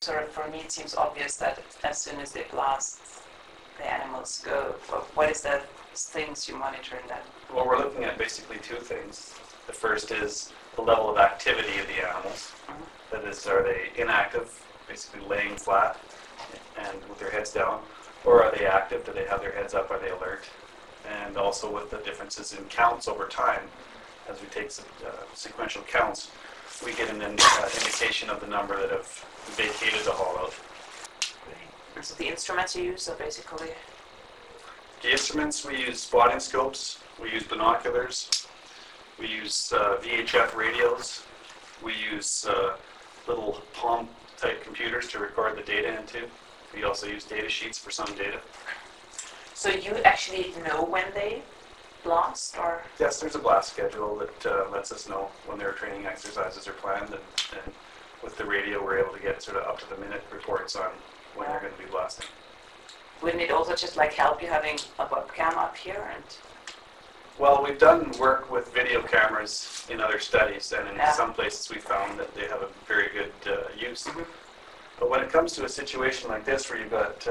sort of, for me, it seems obvious that as soon as they blast, the animals go. But what is the things you monitor in that? Well, we're looking at basically two things. The first is the level of activity of the animals. That is, are they inactive, basically laying flat and with their heads down, or are they active? Do they have their heads up? Are they alert? And also with the differences in counts over time, as we take sequential counts, we get an indication of the number that have vacated the haul-out. So the instruments you use are basically? The instruments, we use spotting scopes, we use binoculars, we use VHF radios, we use little palm-type computers to record the data into. We also use data sheets for some data. So you actually know when they blast, or? Yes, there's a blast schedule that lets us know when their training exercises are planned, and with the radio we're able to get sort of up-to-the-minute reports on when they're going to be blasting. Wouldn't it also just like help you having a webcam up here? And well, we've done work with video cameras in other studies, and in some places we found that they have a very good use. But when it comes to a situation like this, where you've got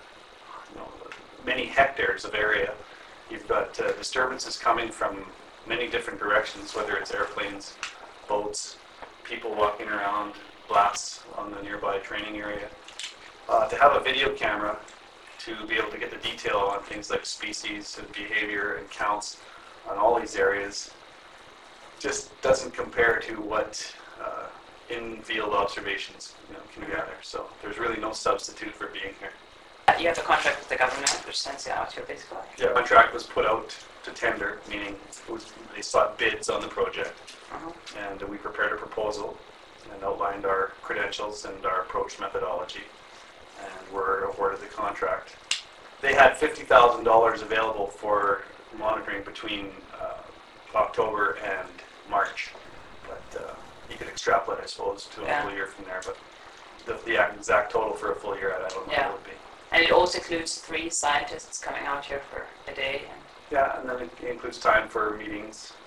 many hectares of area, you've got disturbances coming from many different directions, whether it's airplanes, boats, people walking around, blasts on the nearby training area. To have a video camera to be able to get the detail on things like species and behavior and counts on all these areas just doesn't compare to what in-field observations can gather. So there's really no substitute for being here. You have a contract with the government, which sends you out here basically? Yeah, the contract was put out to tender, meaning they sought bids on the project. And we prepared a proposal and outlined our credentials and our approach methodology, and were awarded the contract. They had $50,000 available for monitoring between October and March, but you could extrapolate, I suppose, to a full year from there. But the exact total for a full year, I don't know what it would be. And it also includes 3 scientists coming out here for a day. Yeah, and then it includes time for meetings